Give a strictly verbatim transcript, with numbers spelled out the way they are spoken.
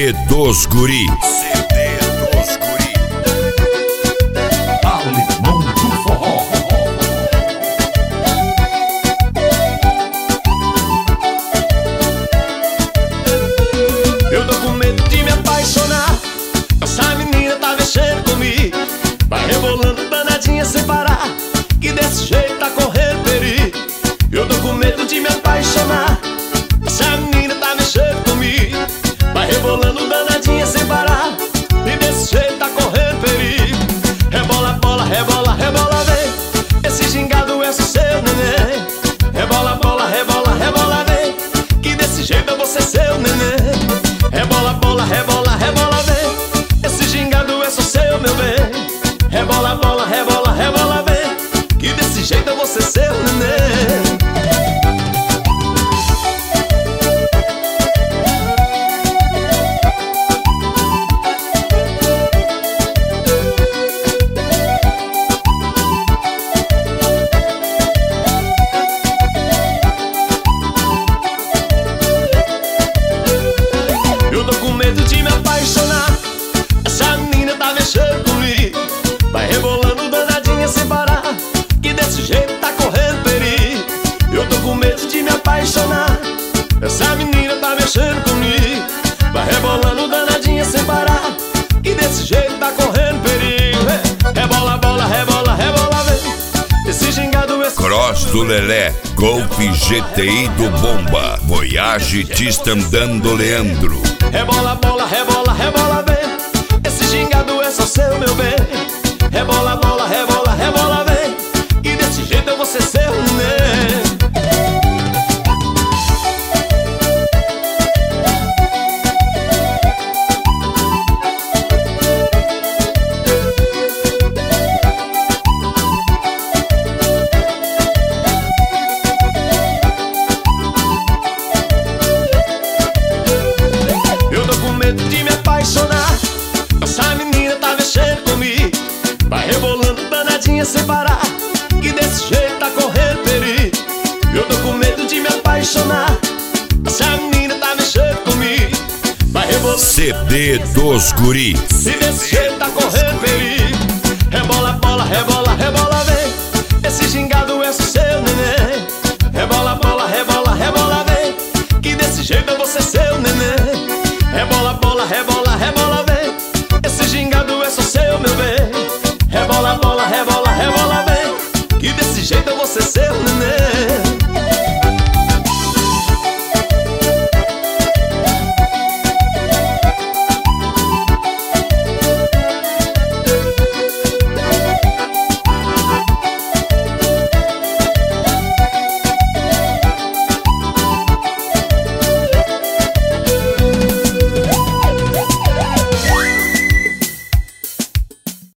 D dos Guri. C D dos Guri. Alemão do Forró. Eu tô com medo de me apaixonar. Essa menina tá mexendo comigo. Vai rebolando danadinha sem parar, que desse jeito tá correndo perigo. Eu tô com medo de me apaixonar. Essa menina tá mexendo comigo. Vai rebolando danadinha sem parar, e desse jeito tá correndo perigo. Rebola, bola, rebola, rebola, vem. Esse gingado é só seu neném. Rebola, bola, rebola, rebola, vem, que desse jeito eu vou ser seu neném. Rebola, bola, rebola, rebola, vem. Esse gingado é só seu, meu bem. Rebola, bola, rebola, rebola, vem, que desse jeito eu vou ser seu neném. Eu tô com medo de me apaixonar. Essa menina tá mexendo comigo. Vai rebolando danadinha sem parar, que desse jeito tá correndo perigo. Eu tô com medo de me apaixonar. Essa menina tá mexendo comigo. Vai rebolando danadinha sem parar, que desse jeito tá correndo perigo. Rebola, bola, rebola, rebola, vem. Esse gingado é Cross do Lelé, Golf G T I do Bomba, Voyage Tistandando Leandro. Rebola, bola, rebola, rebola, vem. Esse gingado é só seu, meu bem. Rebola, bola, rebola, rebola, vem, e desse jeito eu vou ser seu neném. Eu tô com medo de me apaixonar. Essa menina tá mexendo comigo. Vai rebolando danadinha sem parar, que desse jeito tá correndo perigo. Eu tô com medo de me apaixonar. Essa menina tá mexendo comigo. Vai rebolando C D dos Guri. e desse jeito tá correndo perigo.